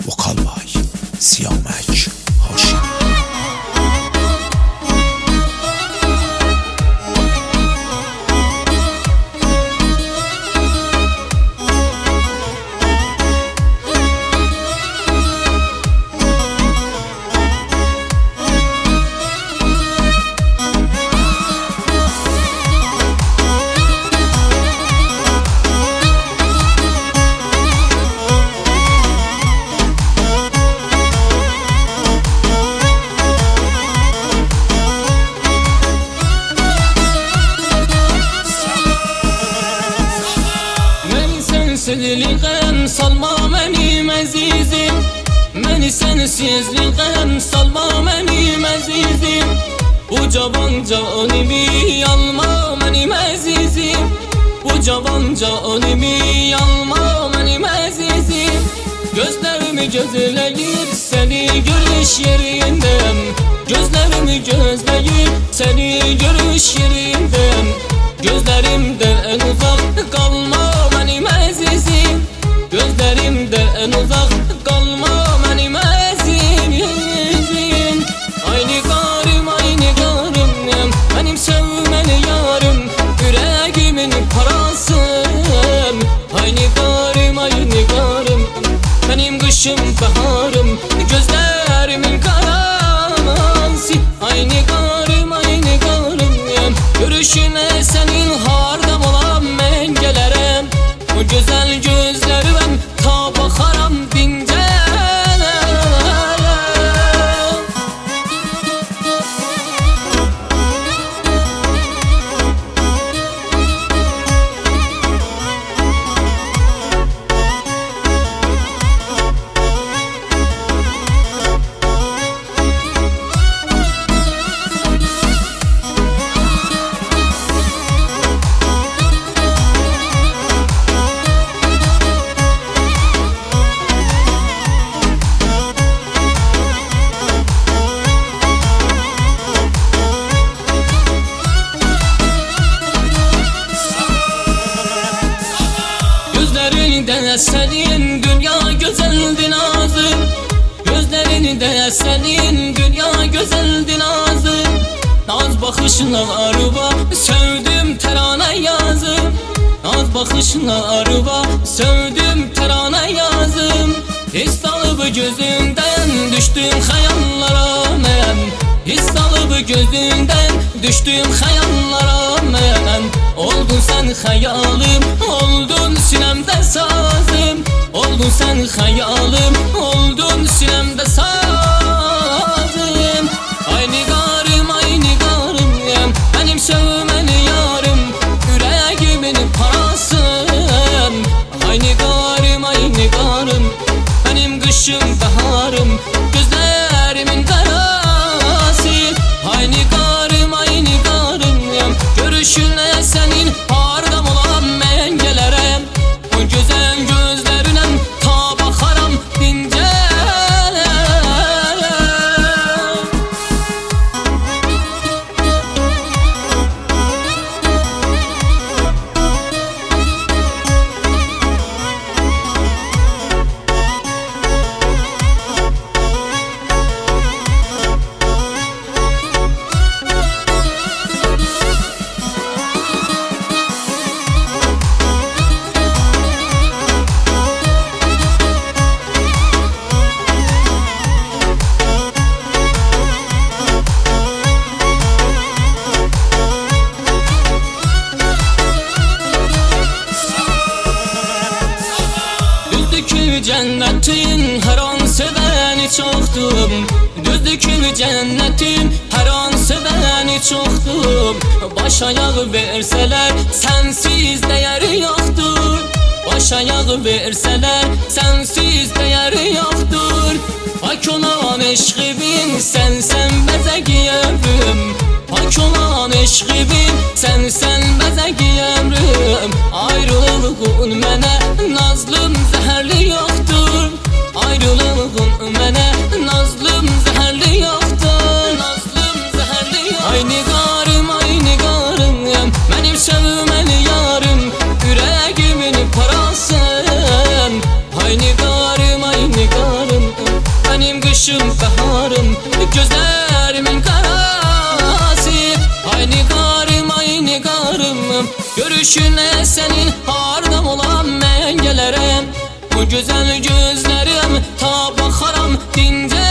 Vokal Bay Siyamək Haşim. Sensizliğim salma benim əzizim, məni sensizliğim salma benim əzizim. Bu cavan canimi alma benim əzizim, bu cavan canimi alma benim əzizim. Gözlerimi gözleyip seni görüş yerinden, gözlerimi gözleyip seni görüş yerinden. Gözlerimden uzak kalma benim əzizim, gözlerimden uzak kalma benim əzizim. Aynı karım benim sevmeli yarım, yüreğimin parasım. Aynı karım benim kışım baharım, gözlerimin karası. Aynı karım görüşüne senin hardam olan ben gelirim. O güzel gözlerime ta bakaram dince. Gözlerinde senin dünya güzeldi nazım, gözlerinde senin dünya güzeldi nazım. Naz bakışına arıba sevdim terane yazım, naz bakışına arıba sevdim terane yazım. His alıp gözünden düştüm hayallara men, his alıp gözünden düştüm hayallara men. Oldun sen hayalim, oldun sinemde sazım, oldun sen hayalim, oldun sinemde sazım. Aynı karım benim sevmeli yarım, yüreğimin parasım. Aynı karım benim kışım baharım, gözlerimin karası. Aynı karım görüşüne senin hardam olan ben gelirim. O güzel gözlerine ta bakaram dince. Cennetin her an seveni çoktum, düzdür cennetin her an seveni çoktum. Baş ayağı verseler sensiz değeri yoktur, baş ayağı verseler sensiz değeri yoktur. Pak olan eşkibin sen bezegi ömrüm, pak olan eşkibin sen bezegi ömrüm. Ayrılığın mene nazlım zehirli yoktur, ayrılığın mene nazlım zehirli yoktur, nazlım zehirli yoktur. Aynı karım benim sevmeli yarım, yüreğimin parası. Aynı karım görüşüne senin hardam olam mən gələrəm. Bu gözəl gözlərim ta baxaram dincə